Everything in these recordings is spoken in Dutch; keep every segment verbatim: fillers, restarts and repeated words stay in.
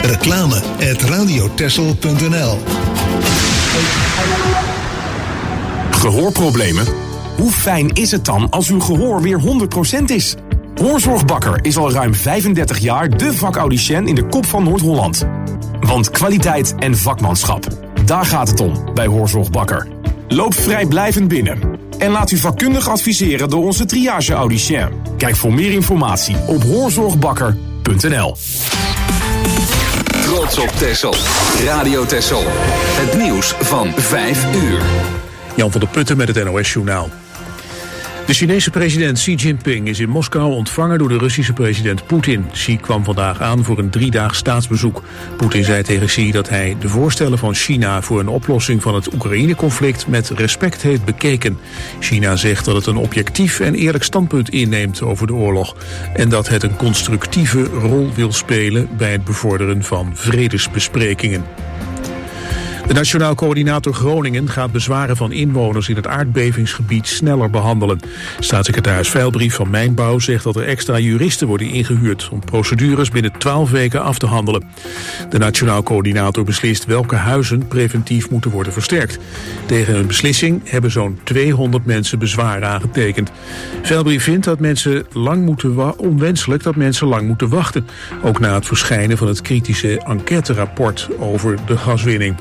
Reclame at radiotessel punt n l. Gehoorproblemen? Hoe fijn is het dan als uw gehoor weer honderd procent is? Hoorzorgbakker is al ruim vijfendertig jaar de vakaudiënt in de kop van Noord-Holland. Want kwaliteit en vakmanschap, daar gaat het om bij Hoorzorgbakker. Loop vrijblijvend binnen en laat u vakkundig adviseren door onze triage-audicien. Kijk voor meer informatie op hoorzorgbakker punt n l. Trots op Texel. Radio Texel. Het nieuws van vijf uur. Jan van der Putten met het N O S-journaal. De Chinese president Xi Jinping is in Moskou ontvangen door de Russische president Poetin. Xi kwam vandaag aan voor een driedaags staatsbezoek. Poetin zei tegen Xi dat hij de voorstellen van China voor een oplossing van het Oekraïne-conflict met respect heeft bekeken. China zegt dat het een objectief en eerlijk standpunt inneemt over de oorlog en dat het een constructieve rol wil spelen bij het bevorderen van vredesbesprekingen. De Nationaal Coördinator Groningen gaat bezwaren van inwoners in het aardbevingsgebied sneller behandelen. Staatssecretaris Veilbrief van Mijnbouw zegt dat er extra juristen worden ingehuurd om procedures binnen twaalf weken af te handelen. De Nationaal Coördinator beslist welke huizen preventief moeten worden versterkt. Tegen een beslissing hebben zo'n tweehonderd mensen bezwaar aangetekend. Veilbrief vindt dat mensen lang moeten wa- onwenselijk dat mensen lang moeten wachten. Ook na het verschijnen van het kritische enquêterapport over de gaswinning.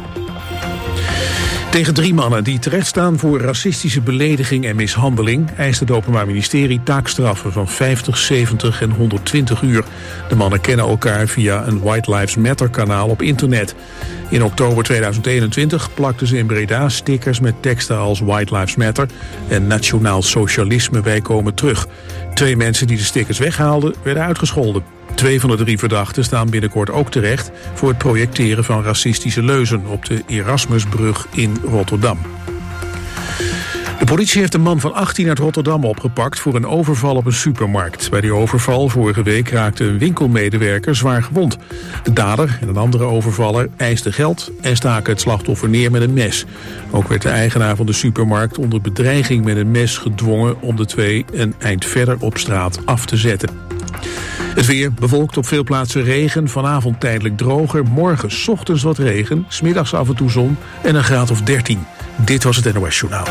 Tegen drie mannen die terechtstaan voor racistische belediging en mishandeling eist het Openbaar Ministerie taakstraffen van vijftig, zeventig en honderdtwintig uur. De mannen kennen elkaar via een White Lives Matter kanaal op internet. In oktober tweeduizend eenentwintig plakten ze in Breda stickers met teksten als White Lives Matter en Nationaal Socialisme wij komen terug. Twee mensen die de stickers weghaalden werden uitgescholden. Twee van de drie verdachten staan binnenkort ook terecht voor het projecteren van racistische leuzen op de Erasmusbrug in Rotterdam. De politie heeft een man van achttien uit Rotterdam opgepakt voor een overval op een supermarkt. Bij die overval vorige week raakte een winkelmedewerker zwaar gewond. De dader en een andere overvaller eisten geld en staken het slachtoffer neer met een mes. Ook werd de eigenaar van de supermarkt onder bedreiging met een mes gedwongen om de twee een eind verder op straat af te zetten. Het weer bewolkt op veel plaatsen regen, vanavond tijdelijk droger, morgen 's ochtends wat regen, 's middags af en toe zon en een graad of dertien. Dit was het N O S-journaal.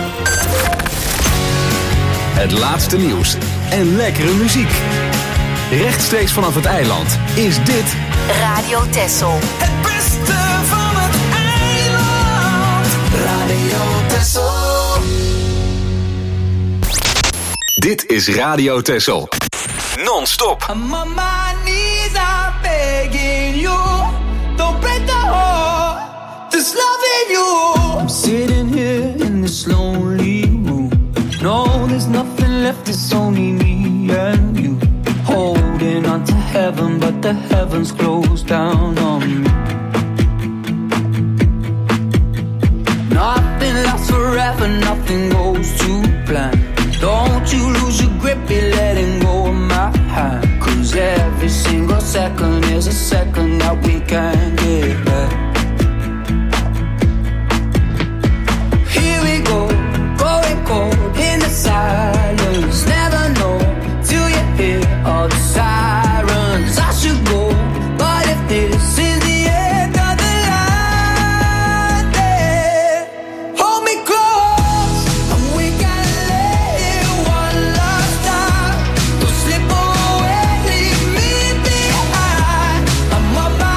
Het laatste nieuws en lekkere muziek. Rechtstreeks vanaf het eiland is dit Radio Texel. Het beste van het eiland. Radio Texel. Dit is Radio Texel. Non-stop. I'm on my knees, I'm begging you. Don't break the heart that's loving you. I'm sitting here in this lonely room. No, there's nothing left, it's only me and you. Holding on to heaven, but the heavens closed down on me. Nothing lasts forever, nothing goes to plan. Don't you lose your grip, you're letting go of my hand. Cause every single second is a second that we can't get back. Here we go, going cold in the silence. Never know till you hear all the sirens. I should go, but if this is the end of the line, then hold me close and we can let it one last time. Don't slip away, leave me behind. I'm on my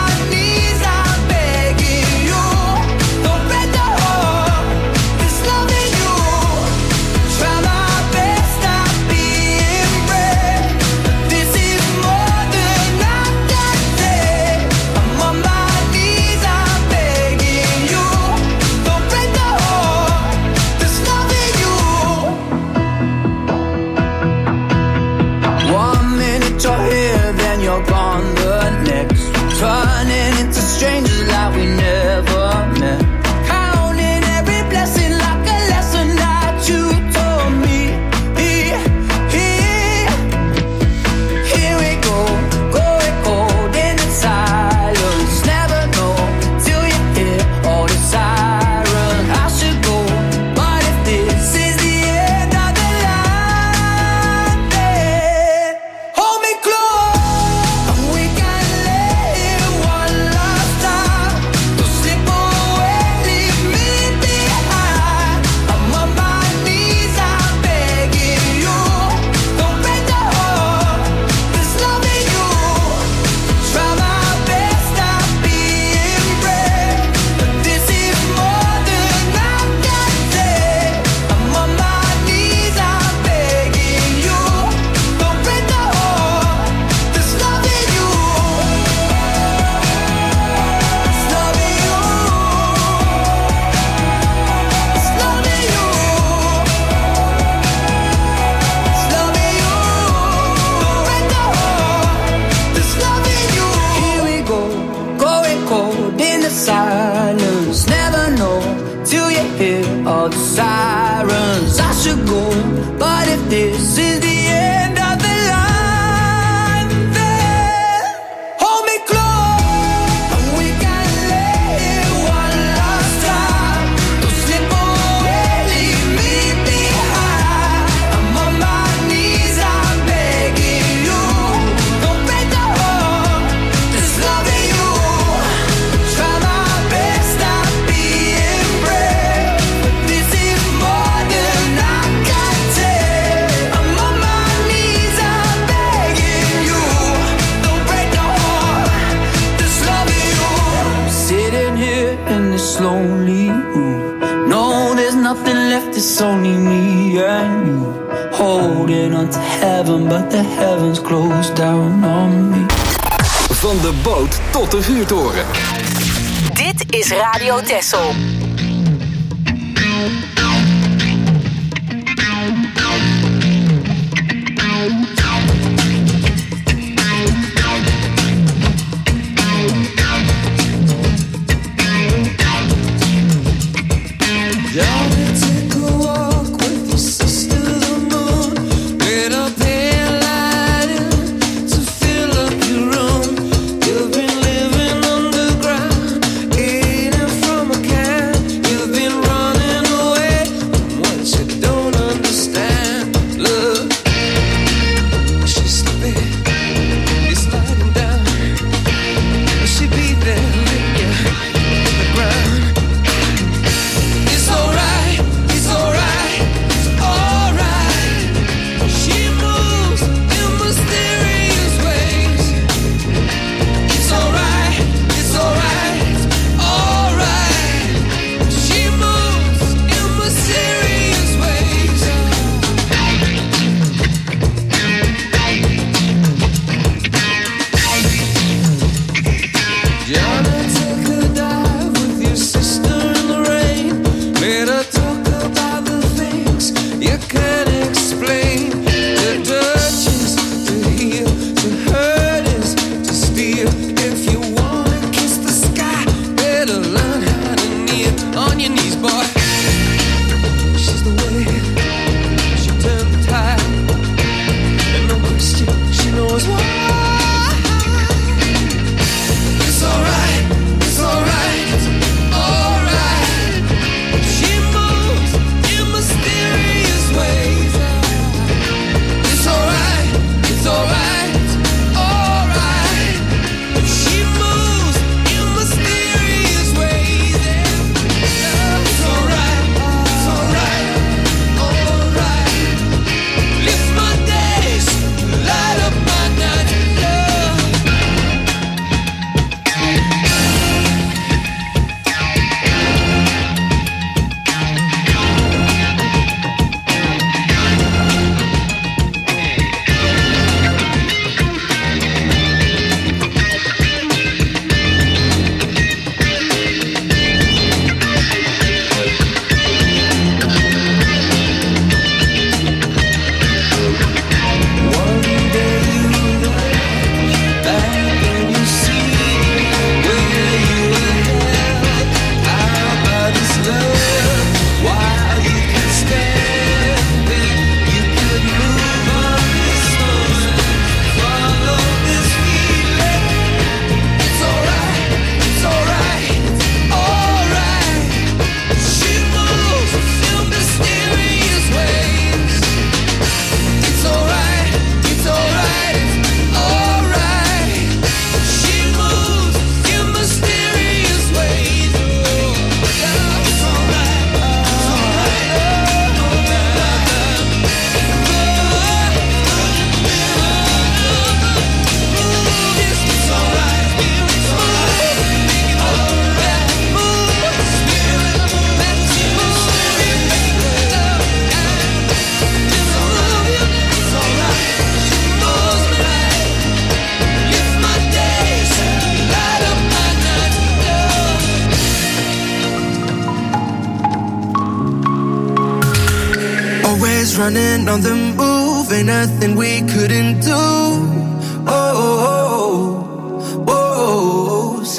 cold, going cold in the silence. Never know till you hear all the sirens. I should go, but if this is the end of the line, then hold me close, and we can let it one last time. Don't slip away, leave me behind. I'm on my knees, I'm begging you. Don't break the heart that's loving you. Try my best not being brave, but this is more than I can take. I'm on my knees, I'm begging you. Don't break the heart that's loving you. I'm sitting here in this lonely room. No, there's nothing left, it's only me and you. Holding on to heaven, but the heavens closed down on me. Van de boot tot de vuurtoren. Dit is Radio Texel. always running on the move, ain't nothing we couldn't do. Oh, oh, oh, oh, oh.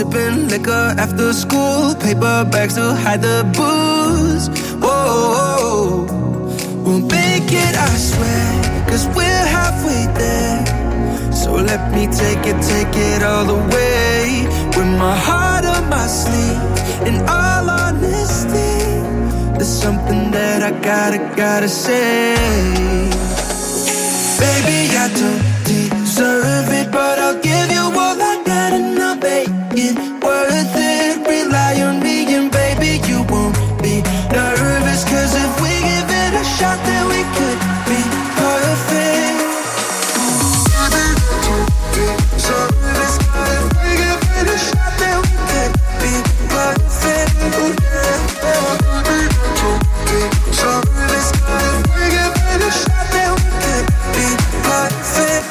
sipping liquor after school, paper bags to hide the booze. Whoa, we'll make it, I swear, cause we're halfway there. So let me take it, take it all the way. With my heart on my sleeve, in all honesty, there's something that I gotta, gotta say. Baby, I don't deserve it, but I'll give you all I got and I'll make it worth it. Rely on me and baby, you won't be nervous, cause if we give it a shot, then we could be perfect. Service, but if we give it a shot, then we could be perfect. Service, but if we give it a shot, then we could be perfect.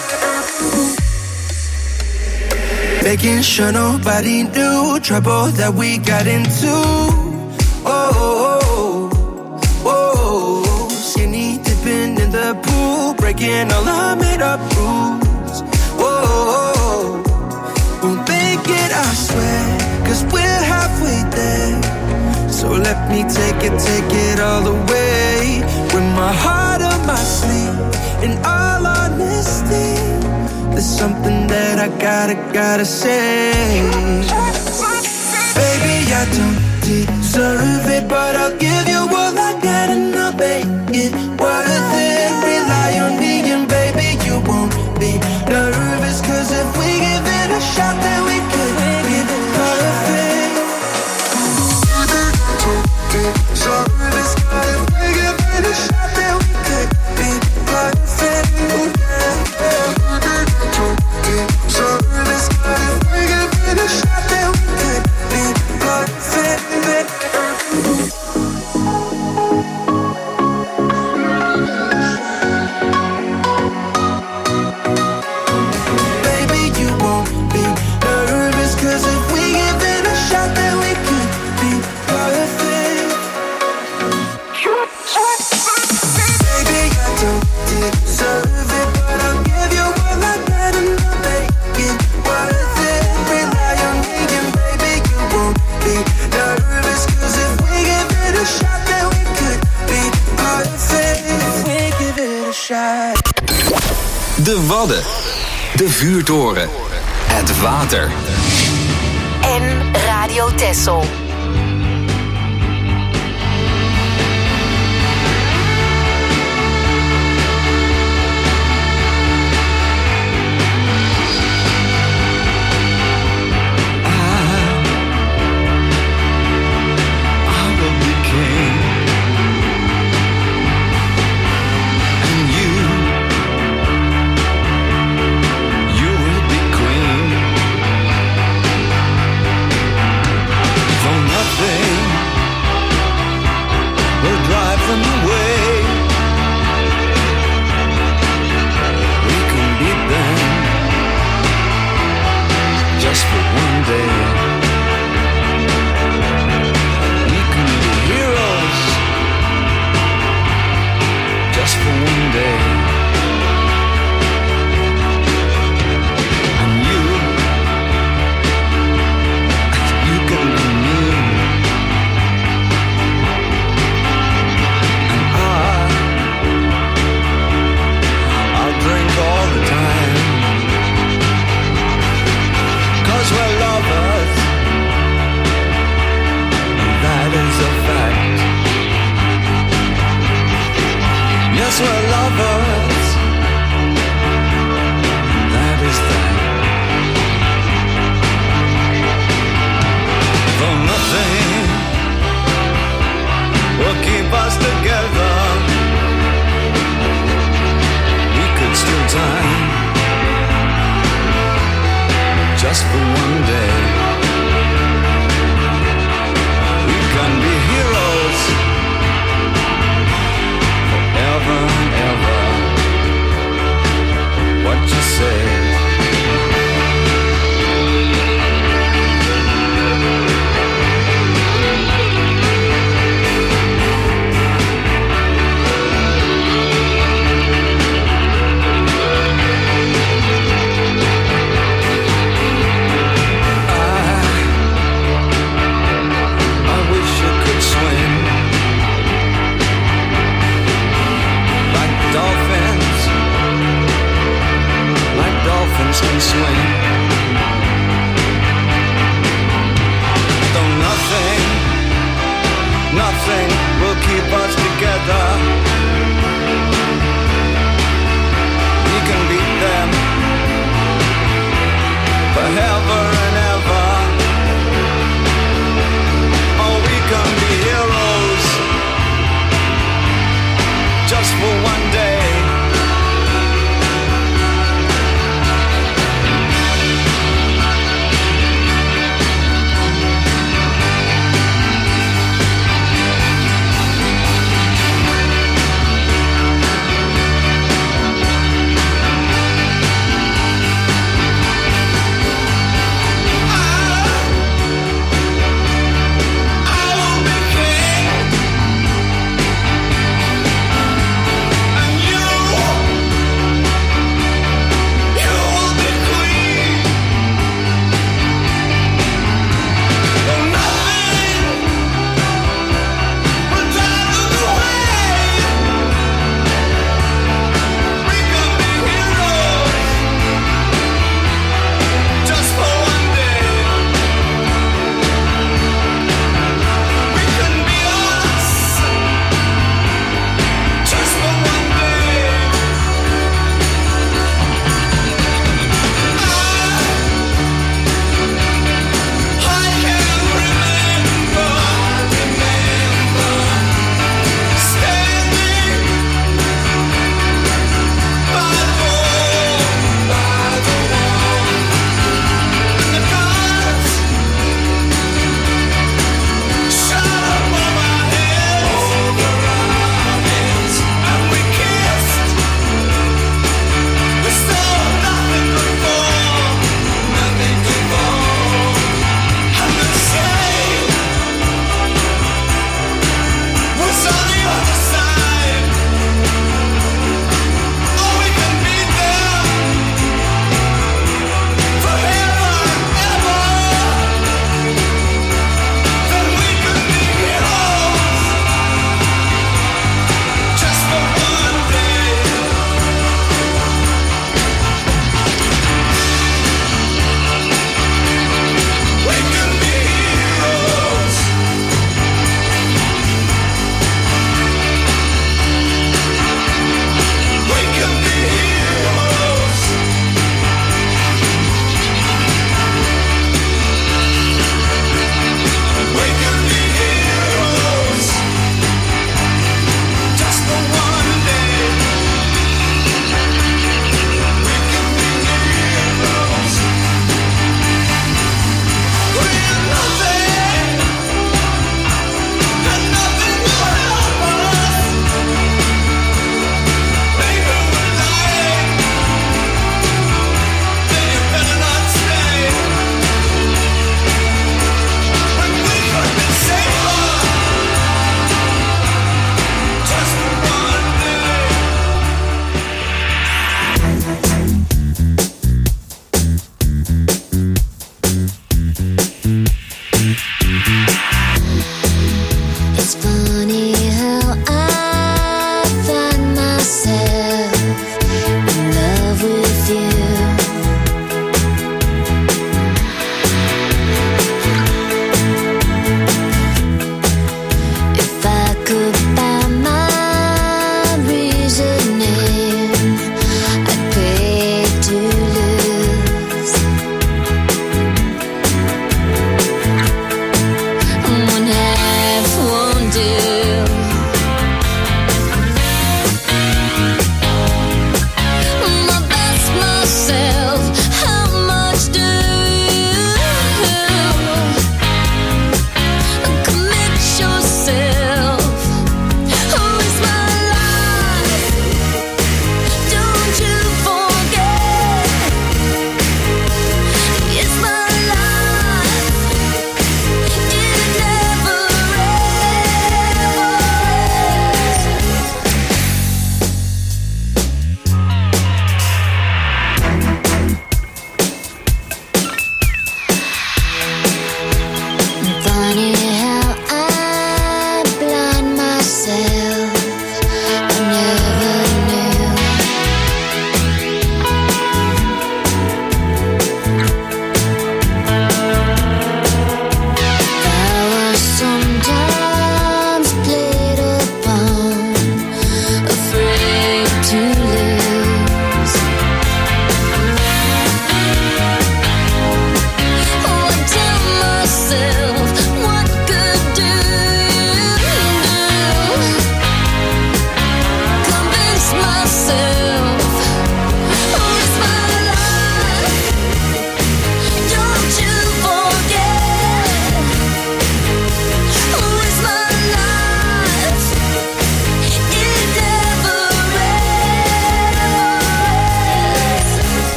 Making sure nobody knew trouble that we got into. Oh, oh, oh, skinny dipping in the pool, breaking all our made up rules. Oh, we'll make it, I swear, cause we're halfway there. So let me take it, take it all the way. With my heart on my sleeve, in all honesty, there's something that I gotta, gotta say. Baby, I don't deserve it, but I'll give you all I got and I'll make it worth it. Rely on me and baby, you won't be nervous, cause if we give it a shot, then we could be perfect. Service, but if we give it a shot, then we could be perfect. Service, but if we give it a shot, then we could be perfect. Baby, you won't be nervous, cause if we give it a shot, then we could be perfect. Baby, I don't deserve it, but I'll give you all I got and I'll make it worth it. Rely on me and baby, you won't be nervous, cause if we give it a shot, then we could be perfect. If we give it a shot. De Wadden. De Vuurtoren. Het water. En Radio Texel. Van nothing will keep us together. We can beat them forever and ever. Oh, we can be heroes just for one day.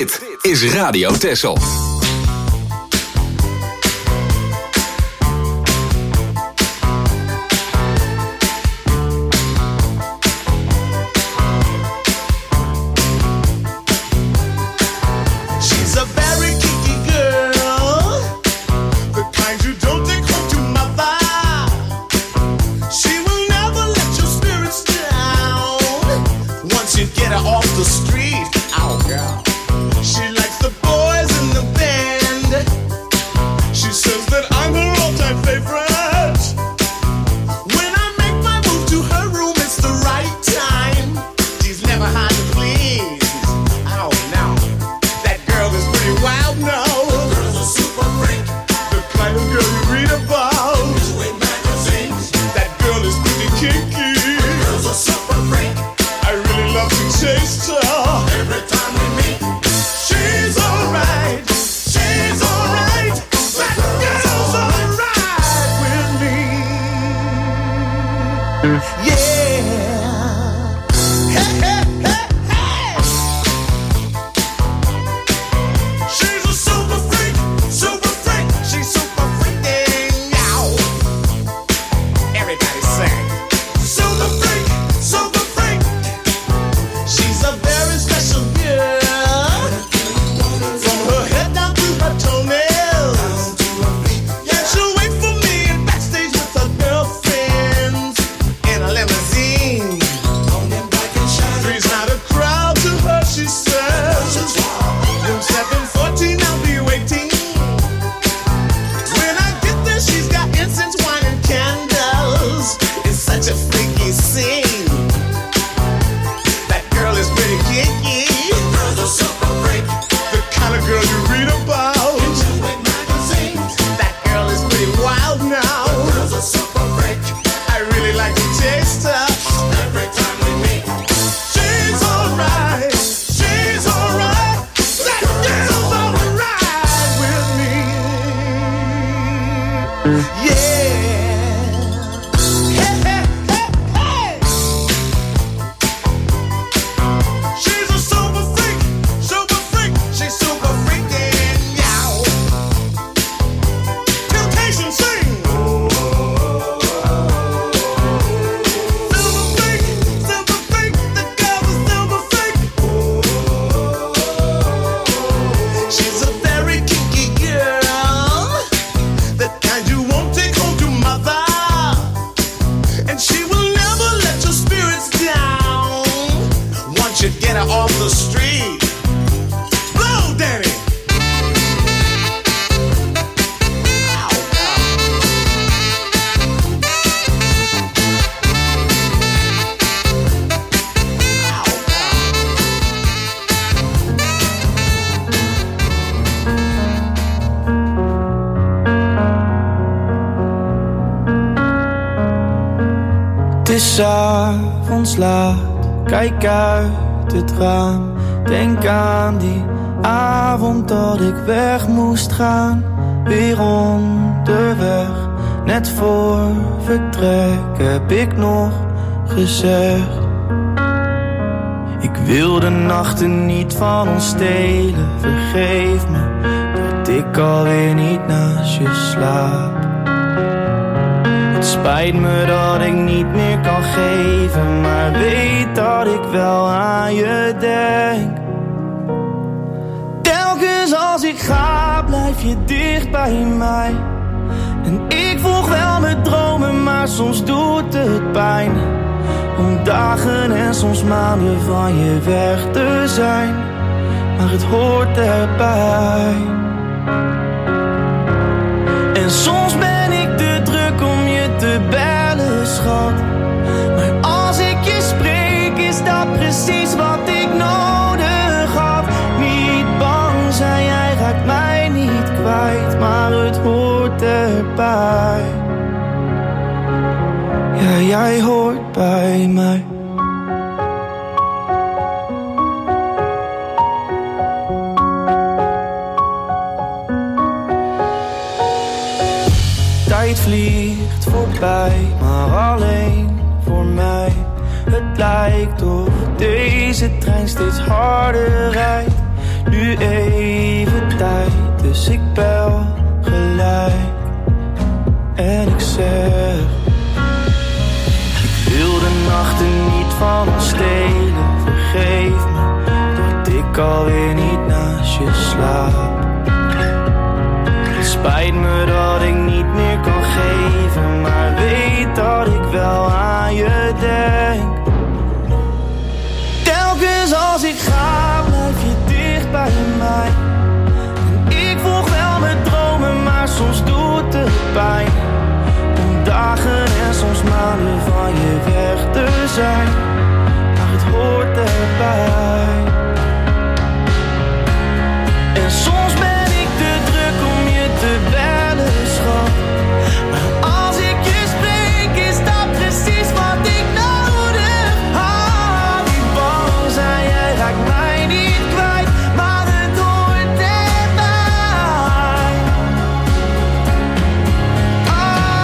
Dit is Radio Texel. Het is 's avonds laat, kijk uit het raam. Denk aan die avond dat ik weg moest gaan. Weer onderweg, net voor vertrek heb ik nog gezegd: ik wil de nachten niet van ons stelen. Vergeef me dat ik alweer niet naast je slaap. Het spijt me dat ik niet meer kan geven, maar weet dat ik wel aan je denk. Telkens als ik ga, blijf je dicht bij mij. En ik volg wel mijn dromen, maar soms doet het pijn om dagen en soms maanden van je weg te zijn. Maar het hoort erbij. En soms ben ik te druk om je te bellen, schat. Maar als ik je spreek, is dat precies wat ik nodig had. Niet bang zijn, jij raakt mij niet kwijt, maar het hoort erbij. Ja, jij hoort bij mij. Tijd vliegt voorbij, maar alleen voor mij. Het lijkt of deze trein steeds harder rijdt. nu even tijd, dus ik bel gelijk. En ik zeg, ik wil de nachten niet van ons stelen. Vergeef me, dat ik alweer niet naast je slaap. Het spijt me dat ik niet meer kan geven, maar weet dat ik wel aan je denk. Telkens als ik ga, blijf je dicht bij mij. En ik volg wel mijn dromen, maar soms doet het pijn. Om dagen en soms maanden van je weg te zijn, maar het hoort erbij. En soms ben ik te druk om je te bellen, schat. Maar als ik je spreek, is dat precies wat ik nodig had. Niet bang zijn, jij raakt mij niet kwijt, maar het hoort erbij. Oh,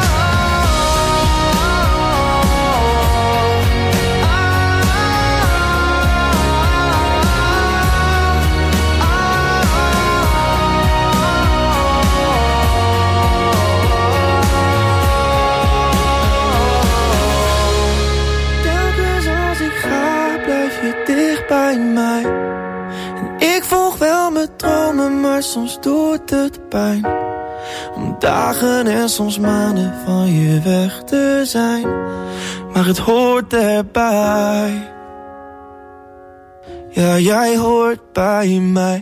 telkens als ik ga, blijf je dicht bij mij. En ik volg wel mijn dromen, maar soms doet het pijn. Om dagen en soms maanden van je weg te zijn, maar het hoort erbij. Ja, jij hoort bij mij.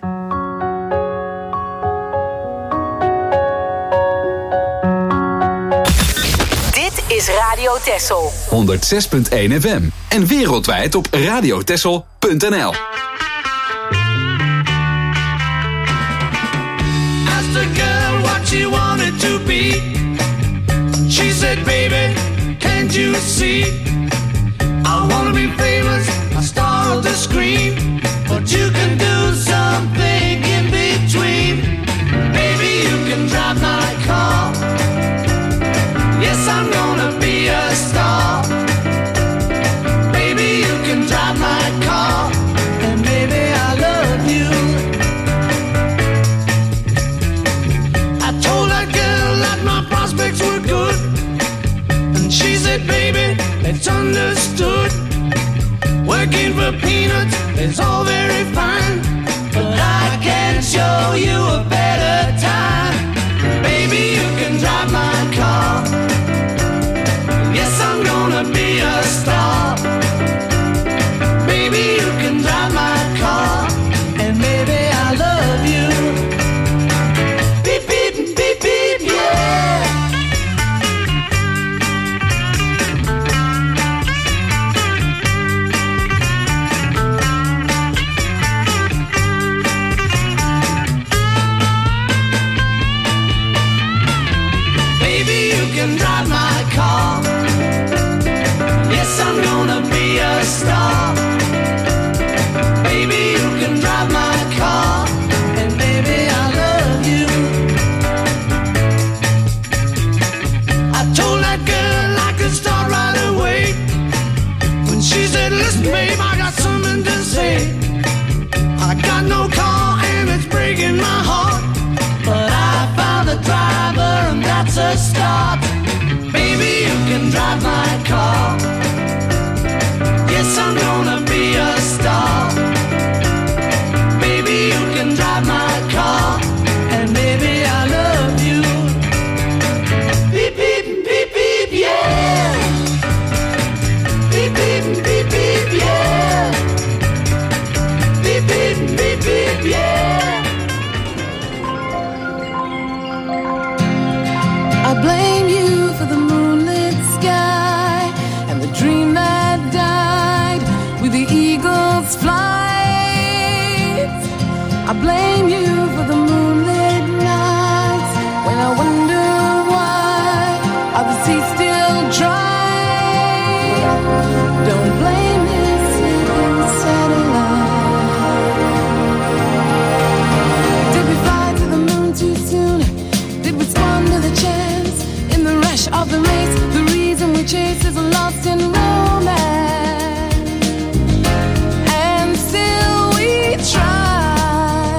Dit is Radio Texel. honderdzes punt één F M en wereldwijd op radiotexel punt n l. Asked the girl what she wanted to be. She said, baby, can't you see? I wanna be famous, a star of the screen, but you can do something in between. Baby, you can drive my car. Yes, I'm gonna be a star. Baby, you can drive my car, and baby, I love you. I told that girl that my prospects were good, and she said, baby, it's understood. Working for peanuts is all very fine, but I can show you a better time. Baby, you can drive my car. Yes, I'm gonna be a star. Baby, you can drive my car, and baby, I love you. Beep, beep, beep, beep, yeah. Baby, you can drive my car. Yes, I'm gonna be a star. Baby, you can drive my car, and baby, I love you. I told that girl I could start right away. When she said, listen, babe, I got something to say. I got no car and it's breaking my heart, but I found a driver and that's a start. Baby, you can drive my car. Yes, I'm gonna be a star. Baby, you can drive my car, and baby, I love you. Beep, beep, beep, beep, yeah. Beep, beep, beep, beep, yeah. Beep, beep, beep, beep, yeah. I blame you for the moonlit sky and the dream that died with the eagle's flight. I blame you for the moonlit nights when I wonder why are the seas still dry. Don't blame this hidden satellite. Did we fly to the moon too soon? Did we squander the chance in the rush of the race? The reason we chase is lost in romance, and still we try.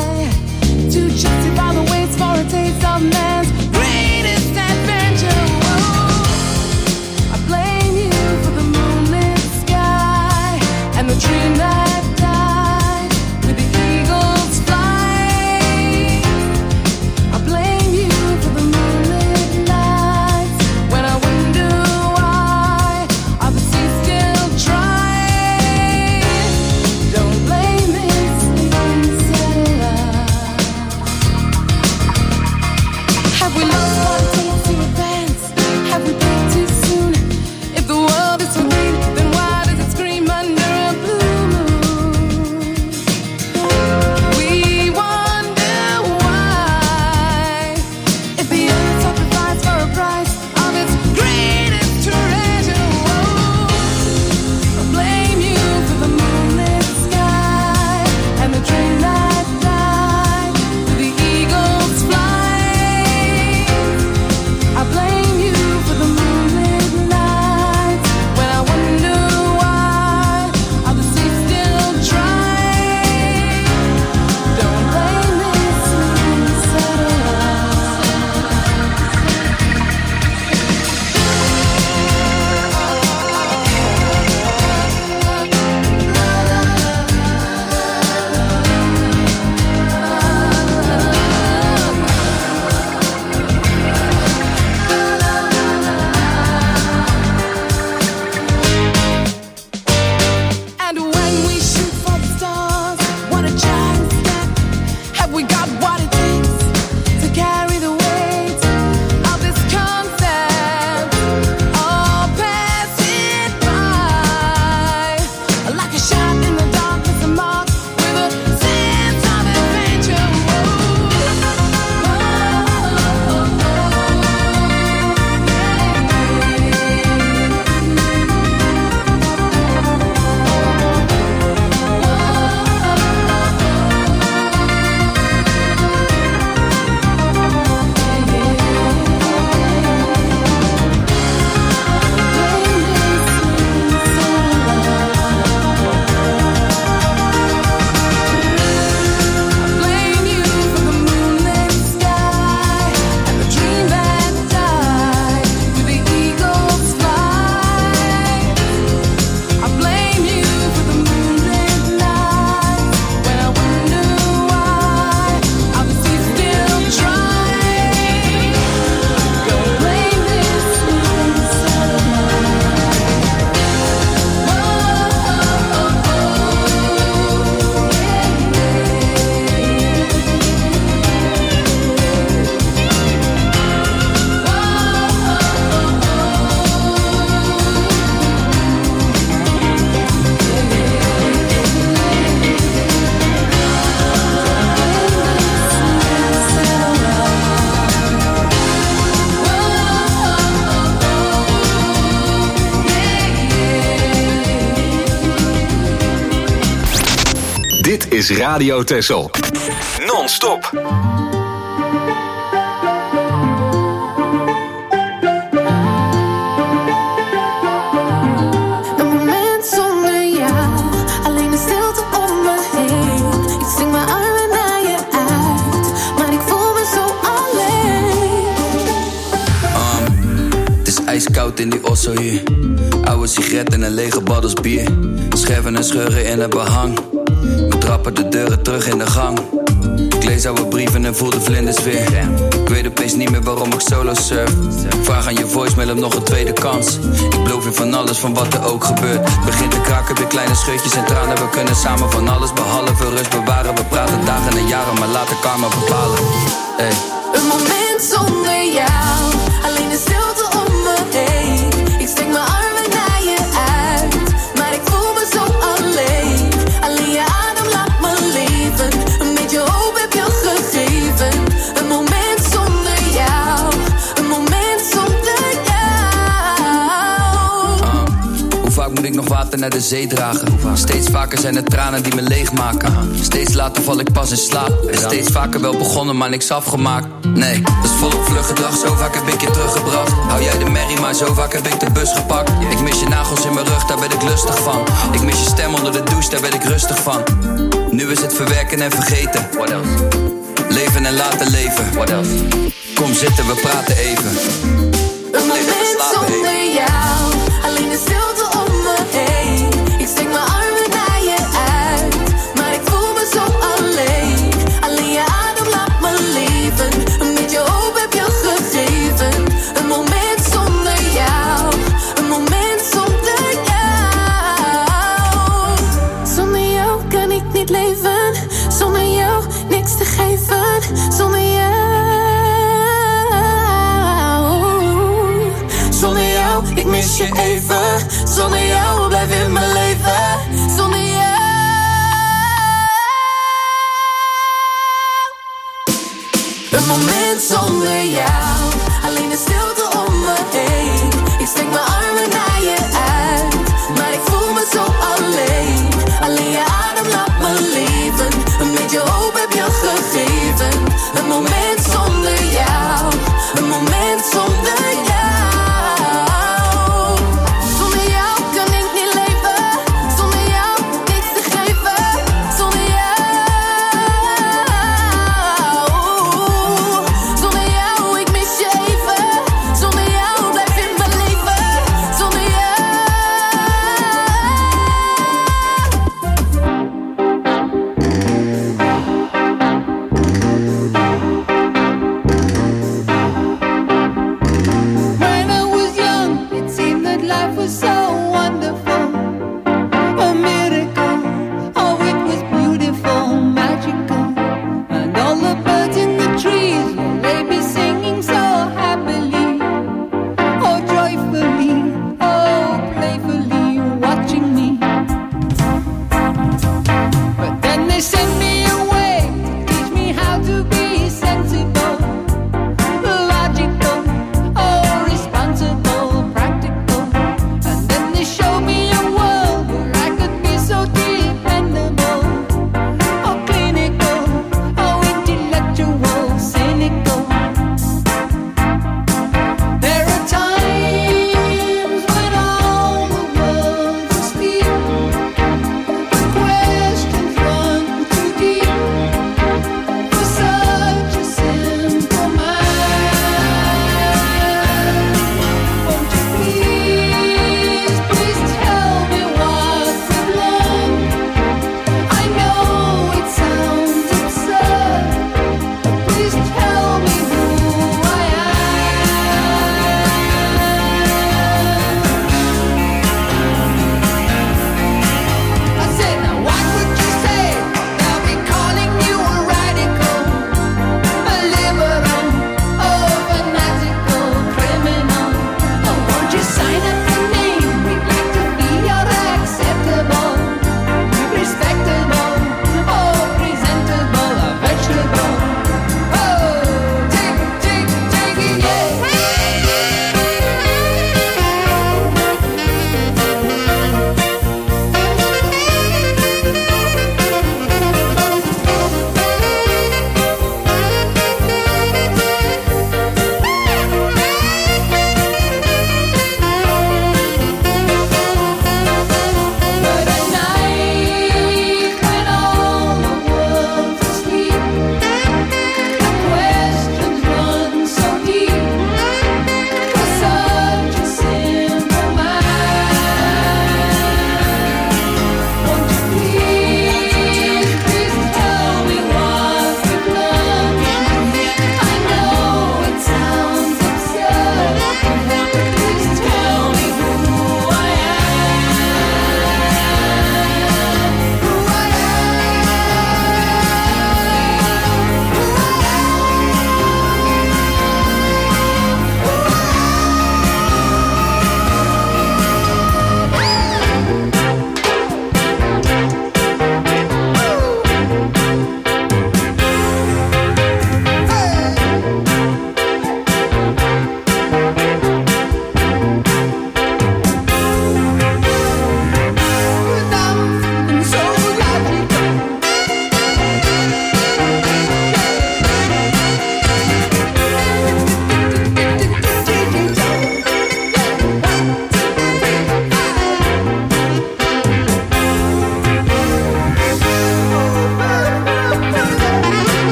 Dit is Radio Texel. Non-stop. Ijskoud in die osso hier. Oude sigaret en een lege baddels bier. Scherven en scheuren in het behang. We trappen de deuren terug in de gang. Ik lees oude brieven en voel de vlinders weer. Ik weet opeens niet meer waarom ik solo surf. Vraag aan je voicemail om nog een tweede kans. Ik beloof je van alles, van wat er ook gebeurt. Begint te kraken, weer kleine scheutjes en tranen. We kunnen samen van alles behalve rust bewaren. We praten dagen en jaren, maar laten karma bepalen. Hey. Een moment zonder jou, alleen de stilte om me heen. Ik steek mijn armen naar je uit, maar ik voel me zo alleen. Alleen je adem laat me leven, een beetje hoop heb je gegeven. Een moment zonder jou, een moment zonder jou. uh, Hoe vaak moet ik nog water naar de zee dragen? Steeds vaker zijn het tranen die me leegmaken. Steeds later val ik pas in slaap. En steeds vaker wel begonnen, maar niks afgemaakt. Nee, dat is volop vlug gedrag. Zo vaak heb ik je teruggebracht. Hou jij de merrie, maar zo vaak heb ik de bus gepakt. Ik mis je nagels in mijn rug, daar ben ik lustig van. Ik mis je stem onder de douche, daar ben ik rustig van. Nu is het verwerken en vergeten. What else? Leven en laten leven. What else? Kom zitten, we praten even. Een moment zonder jou, alleen de stilte om me heen. Ik steek mijn armen naar je uit, maar ik voel me zo alleen. Alleen je adem laat me leven, een beetje hoop heb je gegeven. Een moment zonder jou, een moment zonder jou. Zonder jou kan ik niet leven, zonder jou niks te geven. Zonder jou, zonder jou, ik mis je even. Zonder jou blijf in mijn leven. Zonder jou. Een moment zonder jou, alleen de stilte om me heen. Ik steek mijn armen naar je uit, maar ik voel me zo alleen. Alleen je adem laat me leven, een beetje hoop heb je gegeven. Een moment zonder jou, een moment zonder jou. Zonder jou kan ik niet leven, zonder jou niks te geven. Zonder jou, zonder jou ik mis je even. Zonder jou blijf in mijn leven.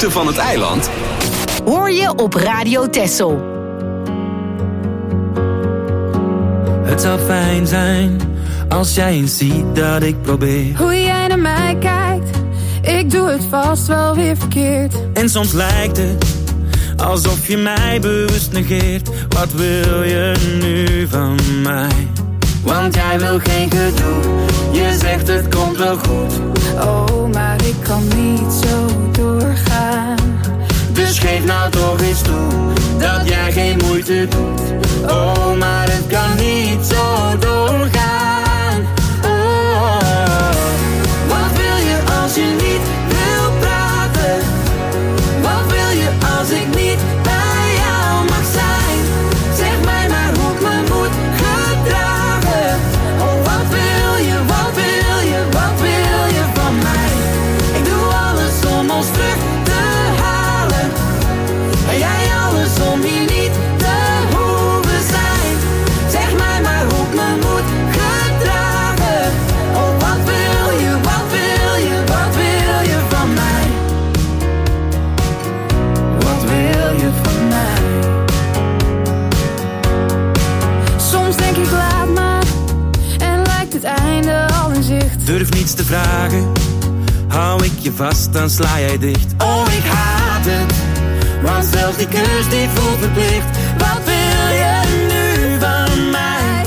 mooiste van het eiland hoor je op Radio Texel. Het zou fijn zijn als jij eens ziet dat ik probeer. Hoe jij naar mij kijkt, ik doe het vast wel weer verkeerd. En soms lijkt het alsof je mij bewust negeert. Wat wil je nu van mij? Want jij wil geen gedoe, je zegt het komt wel goed. Oh, maar ik kan niet zo doorgaan. Dus geef nou toch eens toe, dat jij geen moeite doet. Oh, maar het kan niet zo doorgaan. Oh, wat wil je als je niet wil praten? Wat wil je als ik niet bij jou mag zijn? Zeg mij maar hoe ik me moet gedragen. Oh, wat wil je, wat wil je, wat wil je van mij? Ik doe alles om ons terug te halen. En jij alles om hier niet te hoeven zijn. Zeg mij maar hoe ik me moet gedragen. Oh, wat wil je, wat wil je, wat wil je van mij? Wat wil je van mij? Soms denk ik laat maar, en lijkt het einde al in zicht. Durf niets te vragen, hou ik je vast, dan sla jij dicht. Oh, ik haat het, want zelfs die kus die voelt verplicht. Wat wil je nu van mij?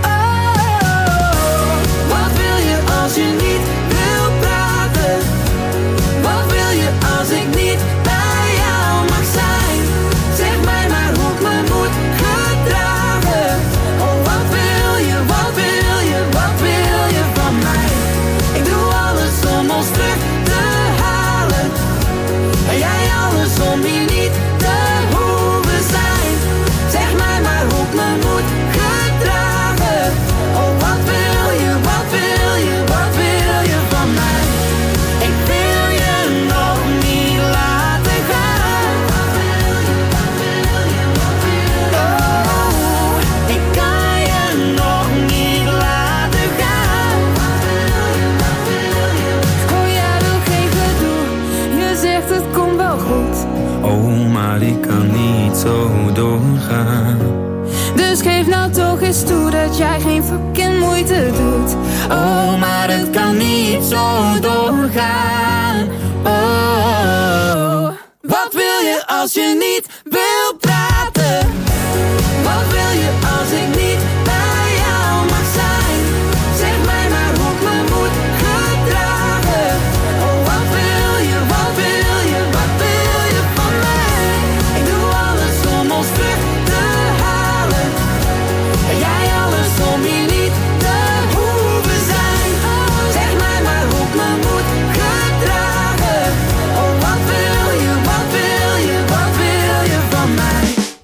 Oh, wat wil je als je niet wil praten? Wat wil je als ik niet bij jou mag zijn? Zeg mij maar hoe ik me moet gedragen. Oh, wat wil je, wat wil je, wat wil je van mij? Ik doe alles om ons terug te halen. En jij alles om hier niet te hoeven zijn. Zeg mij maar hoe ik me moet gedragen. Oh, wat wil je, wat wil je, wat wil je van mij? Ik wil je nog niet laten gaan. Wat wil je, wat wil je, wat wil je? Oh, ik kan je nog niet laten gaan. Wat wil je, wat wil je? Oh, jij wil geen gedoe, je zegt het komt wel goed. Oh, maar ik kan niet zo doorgaan. Dus geef nou toch eens toe dat jij geen fucking moeite doet. Oh, maar het kan niet zo doorgaan. Oh, wat wil je als je niet wil praten? Wat wil je als ik niet bij jou mag zijn? Zeg mij maar hoe ik me moet gedragen. Oh, wat wil je, wat wil je, wat wil je van mij? Ik doe alles om ons terug te halen. En jij alles om hier niet te hoeven zijn. Zeg mij maar hoe ik me moet gedragen. Oh, wat wil je, wat wil je, wat wil je van mij?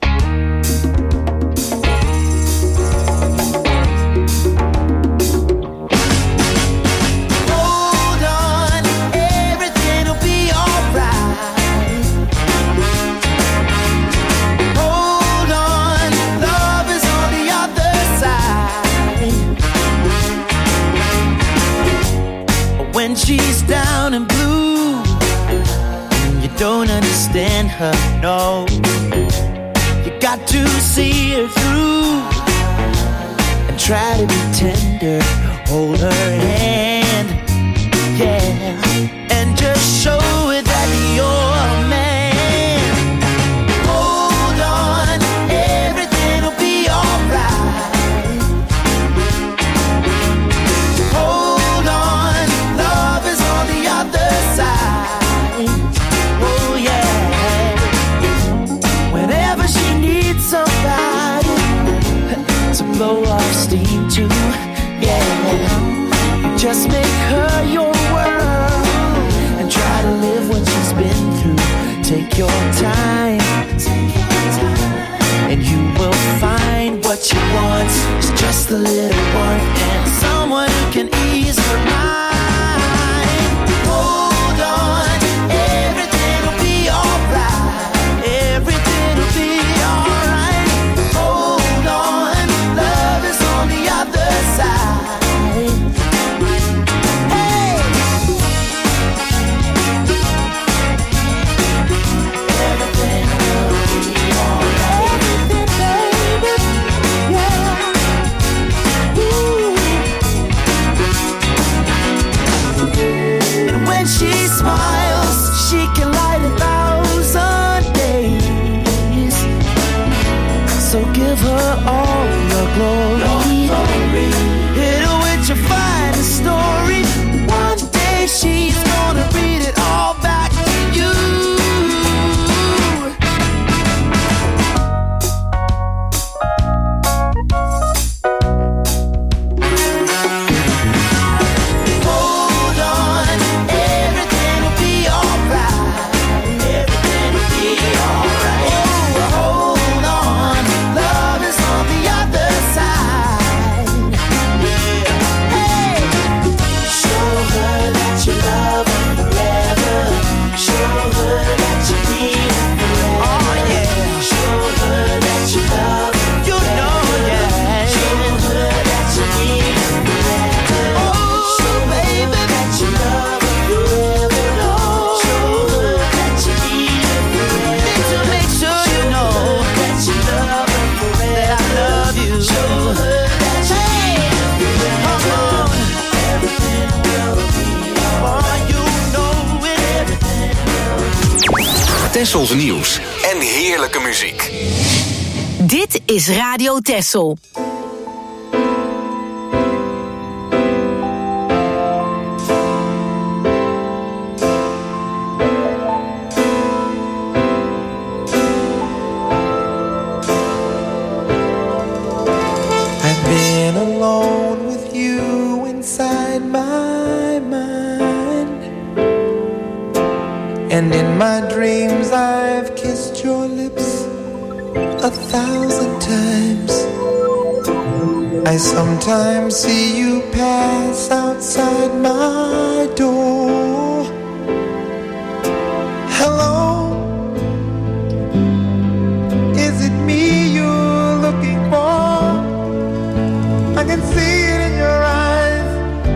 Hold on, everything'll be alright. Hold on, love is on the other side. When she's down and blue, and you don't understand her, no. You got to see her through and try to be tender. Hold her hand, yeah, and just show her that you're a man. Hold on, everything'll be alright. Hold on, love is on the other side. Oh yeah. Whenever she needs somebody to blow off steam to, yeah, just make her your world and try to live what she's been through. Take your time, and you will find what she wants is just a little warmth and someone who can ease her mind. Hold on, everything'll be alright. Everything'll be alright. Hold on, love is on the other side. Hey! give her all your glory. Hit her with your finest story. One day she's gonna read it all back to you. Hold on, everything will be alright. Everything will be alright. Oh, hold on, love is on the other side. Hey, show her that you love her forever. Show her that you need her forever. Oh yeah, show her that you love her. You know, yeah. Show her that you need her forever. Oh, show baby that you love her forever. Oh, show her that you need her forever. Need to make sure you know that you love her forever. That I love you. Show her that you need her forever. Come on, everything will be alright. You know it. Everything will be. Tessels nieuws en heerlijke muziek. Dit is Radio Tessel. I've been alone with you inside my mind, and in my dreams I've kissed your lips a thousand times. I sometimes see you pass outside my door. Hello, is it me you're looking for? I can see it in your eyes,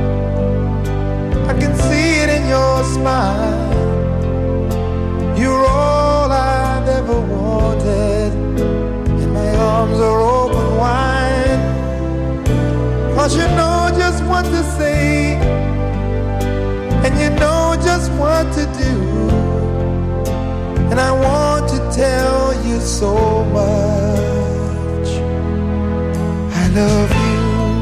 I can see it in your smile. You're all I've ever wanted, and my arms are open wide. 'Cause you know just what to say, and you know just what to do. And I want to tell you so much, I love you.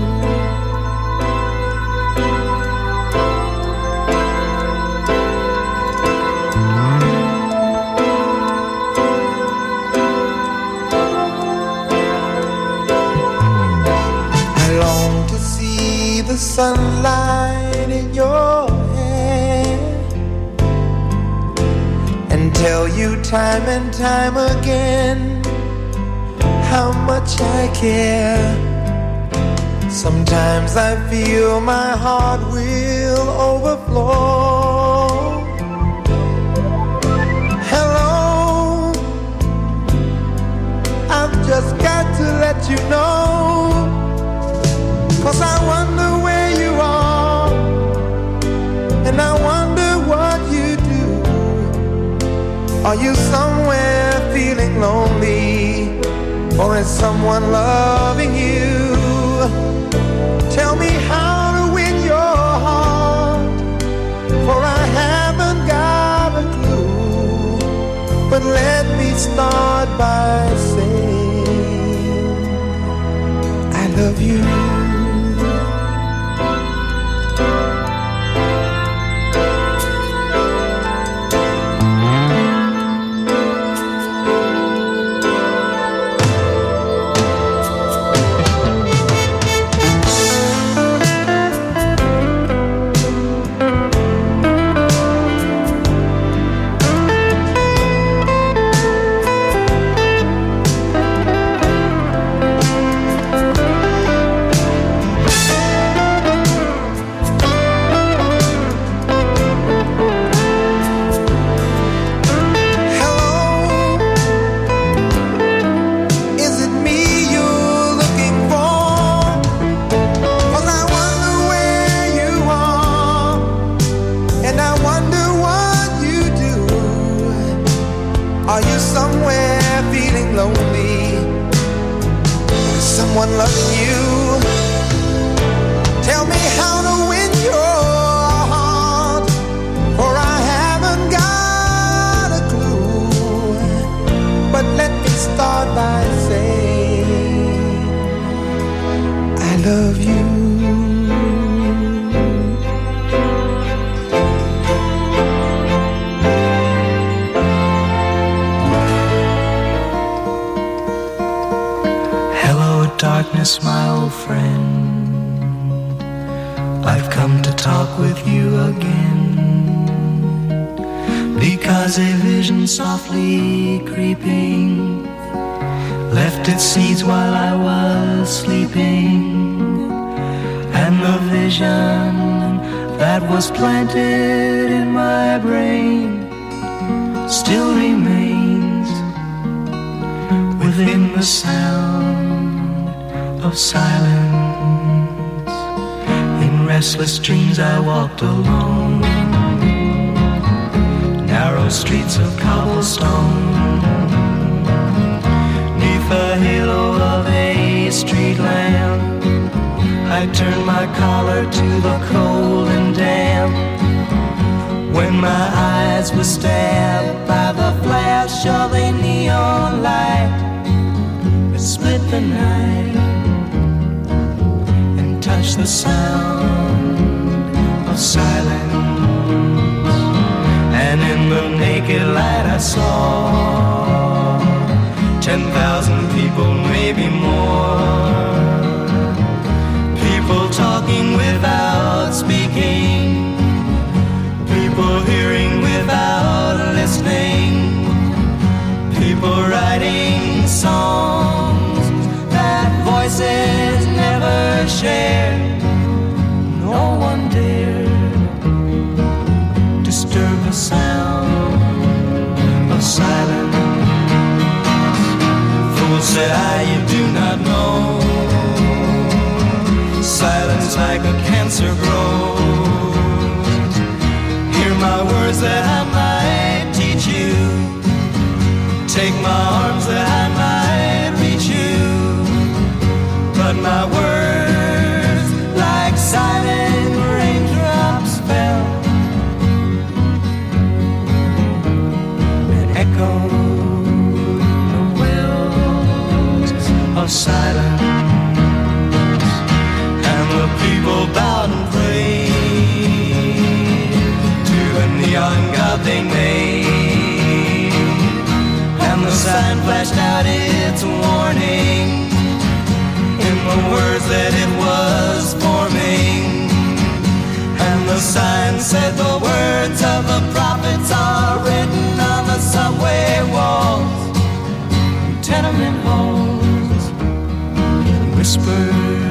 The sunlight in your hair, and tell you time and time again how much I care. Sometimes I feel my heart will overflow. Hello, I've just got to let you know, 'cause I wonder where you are, and I wonder what you do. Are you somewhere feeling lonely, or is someone loving you? Tell me how to win your heart, for I haven't got a clue. But let me start by saying I love you. someone loving you. Tell me how to win your heart, for I haven't got a clue. But let me start by saying darkness, my old friend, I've come to talk with you again, because a vision softly creeping left its seeds while I was sleeping, and the vision that was planted in my brain still remains within the sound of silence. In restless dreams I walked alone, narrow streets of cobblestone, neath the halo of a street lamp. I turned my collar to the cold and damp, when my eyes were stabbed by the flash of a neon light that split the night and touched the sound of silence. And in the naked light I saw ten thousand people, maybe more, people talking without speaking, people hearing without listening, people writing songs that voices never shared. No one dared disturb the sound of silence. Fool, said I, you do not know, silence like a cancer grows. Hear my words that I might teach you, take my arms that I might reach you, but my words like silent raindrops fell and echoed the wells of silence. The people bowed and prayed to the neon god they made, and the sign flashed out its warning in the words that it was forming. And the sign said the words of the prophets are written on the subway walls, tenement halls, whispered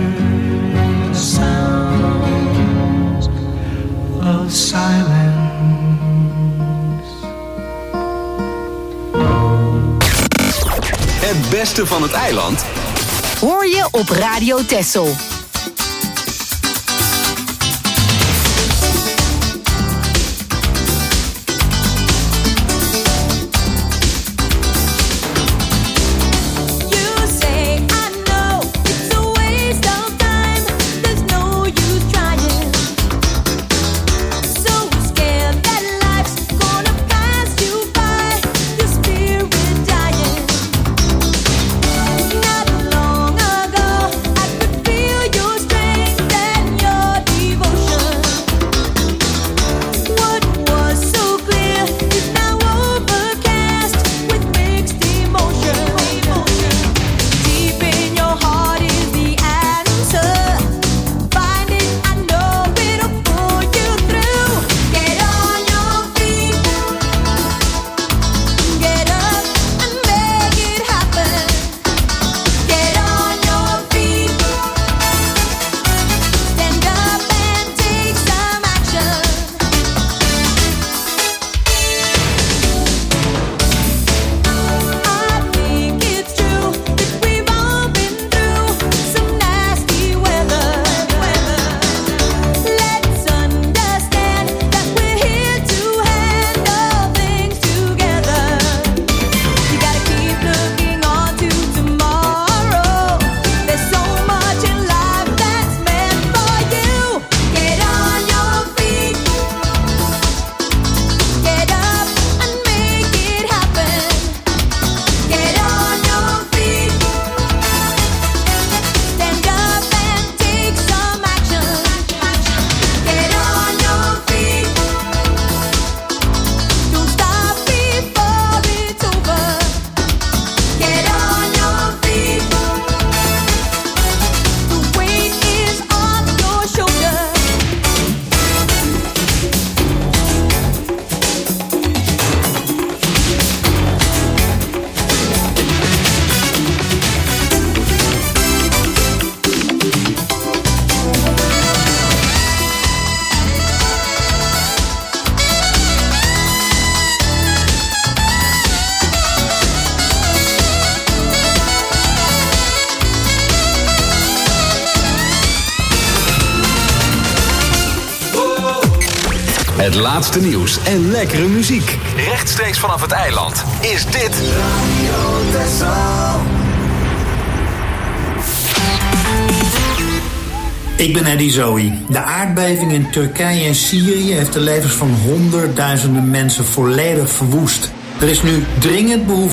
sounds of silence. Het beste van het eiland hoor je op Radio Texel. Feel Het laatste nieuws en lekkere muziek. Rechtstreeks vanaf het eiland is dit Radio Texel. Ik ben Eddie Zoe. De aardbeving in Turkije en Syrië heeft de levens van honderdduizenden mensen volledig verwoest. Er is nu dringend behoefte